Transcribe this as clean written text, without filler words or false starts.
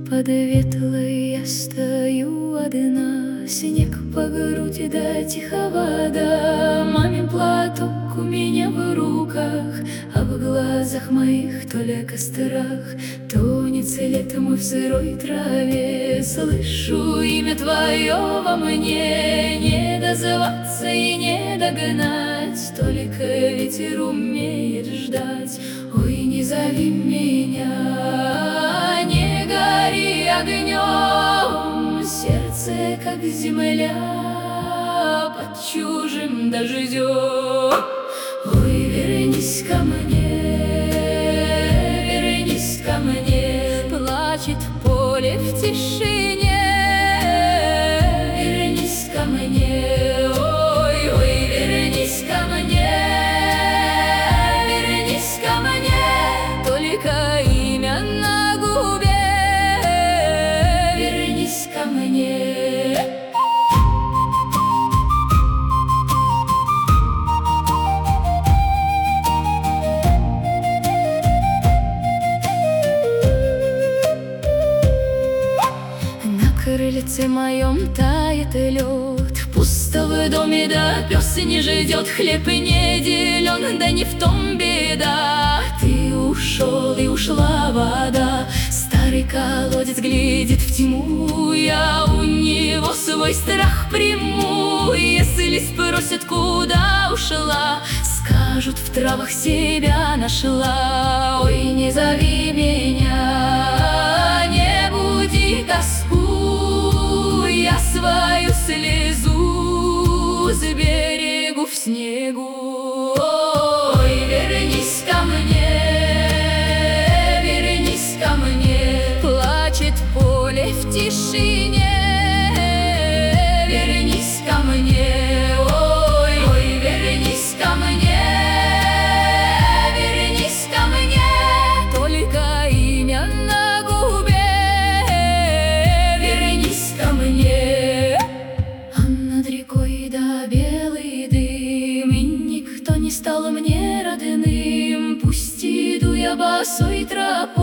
Под ветлой я стою одна, снег по грудь да тихо вода. Мамин платок у меня в руках, а в глазах моих только страх. Тонет свет мой в сырой траве, слышу имя твое во мне. Не дозваться и не догнать, только ветер умеет ждать. Ой, не зови меня, не гори огнем, сердце как земля под чужим дождем. Ой, вернись ко мне, плачет поле в тишине. Вернись ко мне, ой, ой, вернись ко мне. Вернись ко мне, только имя на губе. Вернись ко мне. На крыльце моем тает лед, пусто в доме, да пес не ждет. Хлеб не делен, да не в том беда. Ты ушел, и ушла вода. Старый колодец глядит в тьму, я у него свой страх приму. Если спросят, куда ушла, скажут, в травах себя нашла. Ой, не зови меня, не буди тоску, я свою слезу сберегу в снегу. Ой, вернись ко мне, плачет поле в тишине. Вернись ко мне, ой, ой, вернись ко мне. Вернись ко мне, только имя на губе. Вернись ко мне. А над рекой да белый дым, и никто не стал мне родным. Пусть иду я босой тропой,